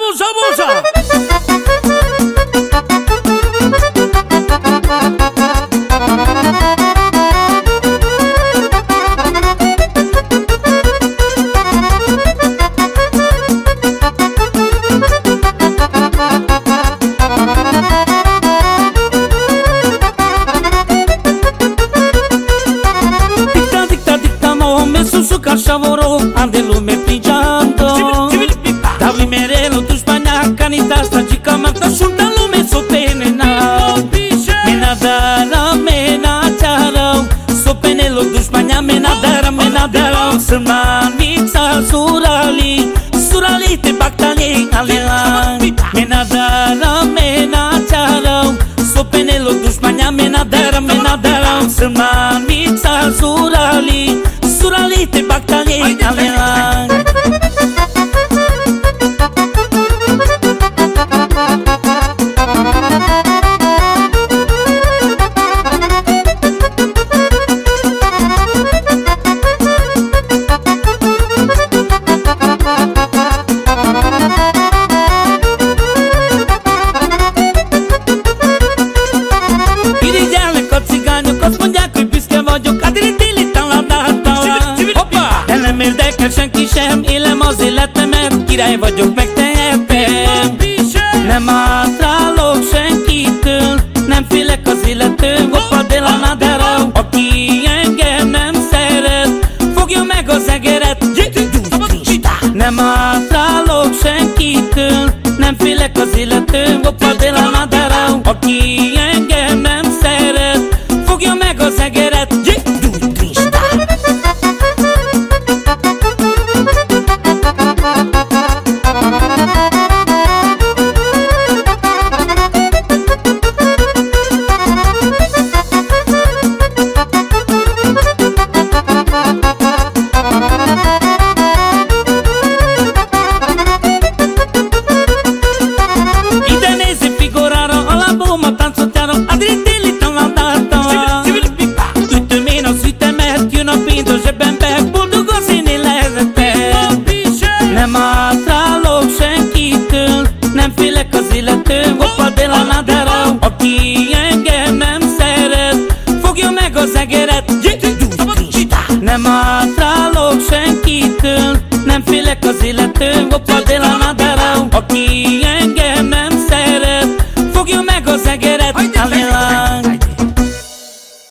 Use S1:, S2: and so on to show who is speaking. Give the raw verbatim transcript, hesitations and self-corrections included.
S1: buza, buza!
S2: Susuca șavoro, am de lume pligeando. Dau-i mereu tu Spania, canita sta gica marta sunta lume so penena. Mena dara, mena charau, so penelo tu Spania, mena dara, mena dara. Săman mixa surali, surali te bactali alela. Mena dara, mena charau, so penelo tu Spania, mena dara, mena dara. Săman mixa surali, surali te bactali alela. Kisem, élem az életemet, király vagyok, meg tehetem. Nem áll